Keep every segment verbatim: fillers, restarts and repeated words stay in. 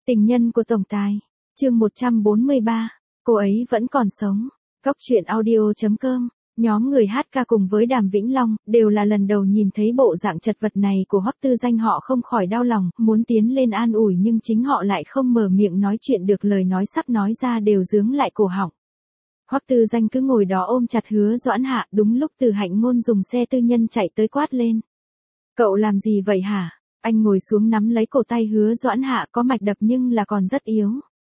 Tình nhân của tổng tài. Chương một trăm bốn mươi ba. Cô ấy vẫn còn sống. Cóc truyện audio chấm com. Nhóm người hát ca cùng với Đàm Vĩnh Long đều là lần đầu nhìn thấy bộ dạng chật vật này của Hoắc Tư Danh, họ không khỏi đau lòng, muốn tiến lên an ủi nhưng chính họ lại không mở miệng nói chuyện được, lời nói sắp nói ra đều dướng lại cổ họng. Hoắc Tư Danh cứ ngồi đó ôm chặt Hứa Doãn Hạ, đúng lúc Từ Hạnh Ngôn dùng xe tư nhân chạy tới quát lên. Cậu làm gì vậy hả? Anh ngồi xuống nắm lấy cổ tay Hứa Doãn Hạ, có mạch đập nhưng là còn rất yếu.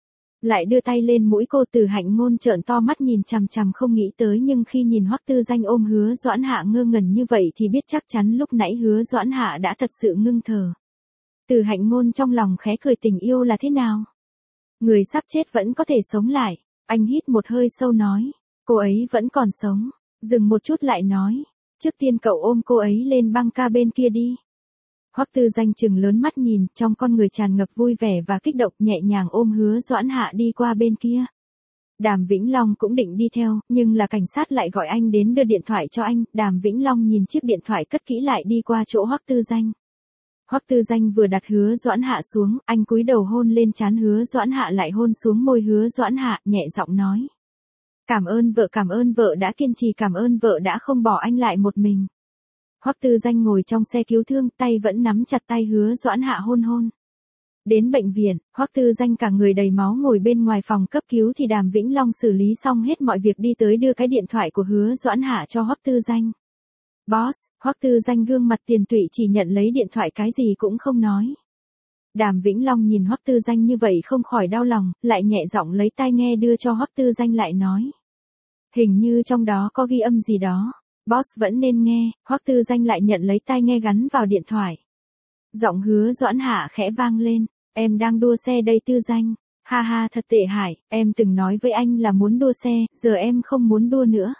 Lại đưa tay lên mũi cô. Từ Hạnh Ngôn trợn to mắt nhìn chằm chằm không nghĩ tới, nhưng khi nhìn Hoắc Tư Danh ôm Hứa Doãn Hạ ngơ ngẩn như vậy thì biết chắc chắn lúc nãy Hứa Doãn Hạ đã thật sự ngưng thở. Từ Hạnh Ngôn trong lòng khẽ cười, tình yêu là thế nào? Người sắp chết vẫn có thể sống lại. Anh hít một hơi sâu nói, cô ấy vẫn còn sống. Dừng một chút lại nói, trước tiên cậu ôm cô ấy lên băng ca bên kia đi. Hoắc Tư Danh trừng lớn mắt nhìn, trong con người tràn ngập vui vẻ và kích động, nhẹ nhàng ôm Hứa Doãn Hạ đi qua bên kia. Đàm Vĩnh Long cũng định đi theo, nhưng là cảnh sát lại gọi anh đến đưa điện thoại cho anh. Đàm Vĩnh Long nhìn chiếc điện thoại cất kỹ lại đi qua chỗ Hoắc Tư Danh. Hoắc Tư Danh vừa đặt Hứa Doãn Hạ xuống, anh cúi đầu hôn lên trán Hứa Doãn Hạ, lại hôn xuống môi Hứa Doãn Hạ, nhẹ giọng nói. Cảm ơn vợ, cảm ơn vợ đã kiên trì, cảm ơn vợ đã không bỏ anh lại một mình. Hoắc Tư Danh ngồi trong xe cứu thương, tay vẫn nắm chặt tay Hứa Doãn Hạ hôn hôn. Đến bệnh viện, Hoắc Tư Danh cả người đầy máu ngồi bên ngoài phòng cấp cứu thì Đàm Vĩnh Long xử lý xong hết mọi việc đi tới đưa cái điện thoại của Hứa Doãn Hạ cho Hoắc Tư Danh. Boss, Hoắc Tư Danh gương mặt tiền tụy chỉ nhận lấy điện thoại, cái gì cũng không nói. Đàm Vĩnh Long nhìn Hoắc Tư Danh như vậy không khỏi đau lòng, lại nhẹ giọng lấy tai nghe đưa cho Hoắc Tư Danh lại nói. Hình như trong đó có ghi âm gì đó. Boss vẫn nên nghe. Hoắc Tư Danh lại nhận lấy tai nghe gắn vào điện thoại. Giọng Hứa Doãn Hạ khẽ vang lên, em đang đua xe đây Tư Danh. Ha ha, thật tệ hại, em từng nói với anh là muốn đua xe, giờ em không muốn đua nữa.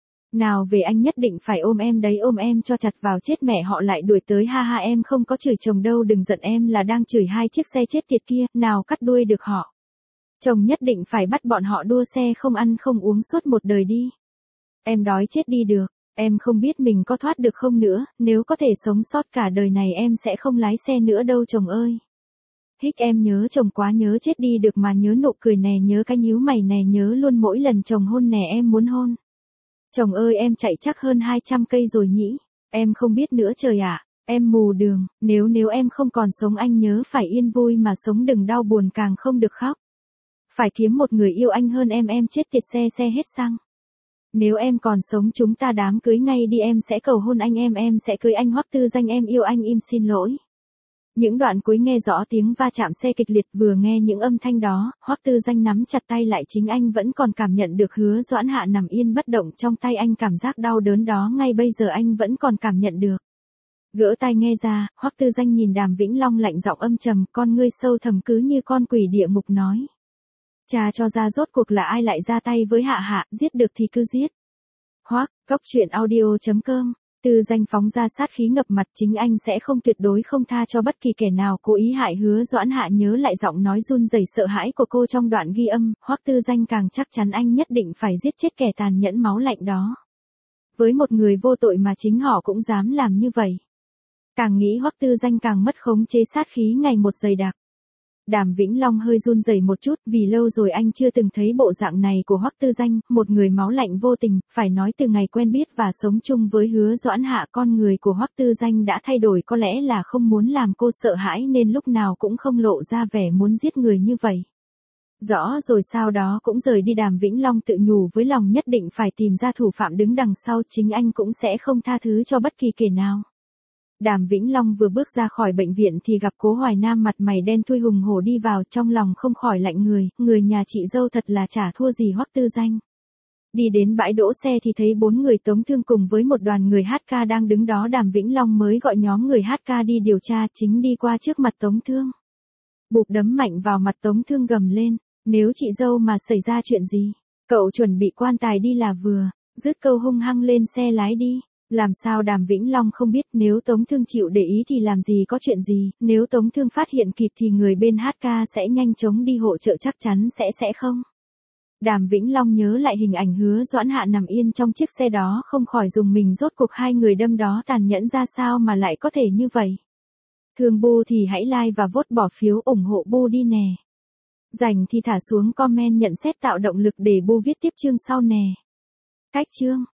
Nào về anh nhất định phải ôm em đấy, ôm em cho chặt vào, chết mẹ họ lại đuổi tới, ha ha, em không có chửi chồng đâu, đừng giận, em là đang chửi hai chiếc xe chết tiệt kia, nào cắt đuôi được họ. Chồng nhất định phải bắt bọn họ đua xe không ăn không uống suốt một đời đi. Em đói chết đi được, em không biết mình có thoát được không nữa, nếu có thể sống sót cả đời này em sẽ không lái xe nữa đâu chồng ơi. Hích, em nhớ chồng quá, nhớ chết đi được mà, nhớ nụ cười nè, nhớ cái nhíu mày nè, nhớ luôn mỗi lần chồng hôn nè, em muốn hôn. Chồng ơi, em chạy chắc hơn hai trăm cây rồi nhỉ, em không biết nữa trời ạ, em mù đường, nếu nếu em không còn sống anh nhớ phải yên vui mà sống, đừng đau buồn, càng không được khóc. Phải kiếm một người yêu anh hơn em, em chết tiệt, xe xe hết xăng. Nếu em còn sống chúng ta đám cưới ngay đi, em sẽ cầu hôn anh, em em sẽ cưới anh Hoắc Tư Danh, em yêu anh, im xin lỗi. Những đoạn cuối nghe rõ tiếng va chạm xe kịch liệt, vừa nghe những âm thanh đó, Hoắc Tư Danh nắm chặt tay lại, chính anh vẫn còn cảm nhận được Hứa Doãn Hạ nằm yên bất động trong tay anh, cảm giác đau đớn đó ngay bây giờ anh vẫn còn cảm nhận được. Gỡ tai nghe ra, Hoắc Tư Danh nhìn Đàm Vĩnh Long lạnh giọng âm trầm, con ngươi sâu thẳm cứ như con quỷ địa ngục nói. Cha cho ra rốt cuộc là ai lại ra tay với Hạ Hạ, giết được thì cứ giết. Hoắc, cóc truyện audio chấm com. Tư Danh phóng ra sát khí ngập mặt, chính anh sẽ không, tuyệt đối không tha cho bất kỳ kẻ nào cố ý hại Hứa Doãn Hạ. Nhớ lại giọng nói run rẩy sợ hãi của cô trong đoạn ghi âm, Hoắc Tư Danh càng chắc chắn anh nhất định phải giết chết kẻ tàn nhẫn máu lạnh đó. Với một người vô tội mà chính họ cũng dám làm như vậy. Càng nghĩ Hoắc Tư Danh càng mất khống chế, sát khí ngày một dày đặc. Đàm Vĩnh Long hơi run rẩy một chút, vì lâu rồi anh chưa từng thấy bộ dạng này của Hoắc Tư Danh, một người máu lạnh vô tình, phải nói từ ngày quen biết và sống chung với Hứa Doãn Hạ, con người của Hoắc Tư Danh đã thay đổi, có lẽ là không muốn làm cô sợ hãi nên lúc nào cũng không lộ ra vẻ muốn giết người như vậy. Rõ rồi sau đó cũng rời đi. Đàm Vĩnh Long tự nhủ với lòng nhất định phải tìm ra thủ phạm đứng đằng sau, chính anh cũng sẽ không tha thứ cho bất kỳ kẻ nào. Đàm Vĩnh Long vừa bước ra khỏi bệnh viện thì gặp Cố Hoài Nam mặt mày đen thui hùng hổ đi vào, trong lòng không khỏi lạnh người, người nhà chị dâu thật là chả thua gì Hoắc Tư Danh. Đi đến bãi đỗ xe thì thấy bốn người Tống Thương cùng với một đoàn người hát ca đang đứng đó, Đàm Vĩnh Long mới gọi nhóm người hát ca đi điều tra, chính đi qua trước mặt Tống Thương. Bụp đấm mạnh vào mặt Tống Thương, gầm lên, nếu chị dâu mà xảy ra chuyện gì, cậu chuẩn bị quan tài đi là vừa, dứt câu hung hăng lên xe lái đi. Làm sao Đàm Vĩnh Long không biết, nếu Tống Thương chịu để ý thì làm gì có chuyện gì, nếu Tống Thương phát hiện kịp thì người bên hát ca sẽ nhanh chóng đi hỗ trợ, chắc chắn sẽ sẽ không. Đàm Vĩnh Long nhớ lại hình ảnh Hứa Doãn Hạ nằm yên trong chiếc xe đó, không khỏi dùng mình, rốt cuộc hai người đâm đó tàn nhẫn ra sao mà lại có thể như vậy. Thương Bu thì hãy like và vote bỏ phiếu ủng hộ Bu đi nè. Rảnh thì thả xuống comment nhận xét tạo động lực để Bu viết tiếp chương sau nè. Cách chương